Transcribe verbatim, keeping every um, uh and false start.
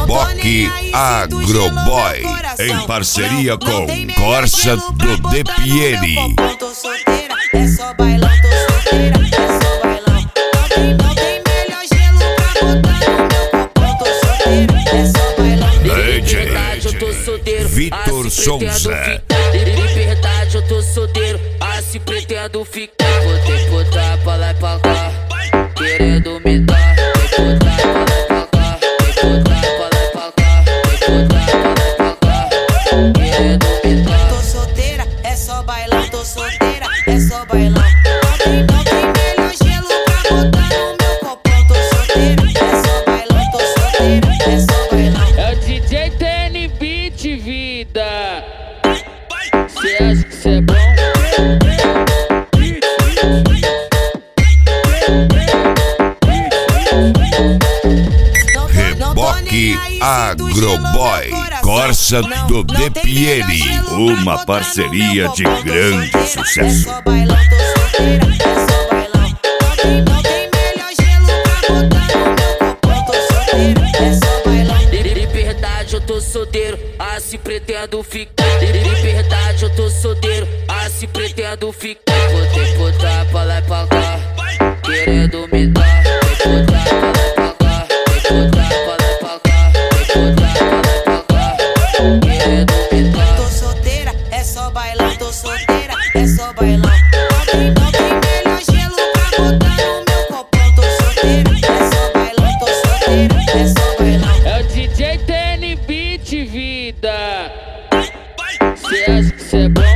Reboque Agroboy, em parceria com Corsa do D P N. Tô solteira, é só bailão, tô solteira, é só bailão. Não tem, não tem melhor gelo pra botar no meu copão, tô solteira, é só bailão. D J eu tô solteiro, Vitor assim Souza. pretendo ficar. De verdade eu tô solteiro, assim pretendo ficar. Vou ter que botar pra lá e pra cá, querendo me dar. Tem que botar pra lá e pra cá, tem que botar pra lá e pra cá, tem que botar pra lá e pra cá, querendo me dar. Tô solteira, é só bailão, tô solteira, é só bailão. Não tem, não tem melhor gelo pra botar no meu copão, tô solteira, é só bailão, tô solteira, é só bailão. É o D J T N Beat, vida. Cê acha que cê é bom? Reboque Agroboy, Corsa do D P N, uma parceria de grande É sucesso. só bailão, tô solteira, é só bailão. Não tem, não tem melhor gelo pra botar no meu copão, tô solteira, é só bailão. De verdade eu tô solteiro, assim pretendo ficar. De verdade eu tô solteiro, assim pretendo ficar. Vou ter que botar pra lá e pra cá, querendo me dar. Tem que botar pra lá e pra cá, tem que botar pra lá e pra cá, tem que botar pra lá e pra cá, querendo me dar. Tô solteira, é só bailão, tô solteira, é só bailão. Não tem, não tem melhor gelo pra botar no meu copão, tô solteira, é só bailão, tô solteira, é só bailão. É o D J T N Beat, vida. Cê acha que cê é bom?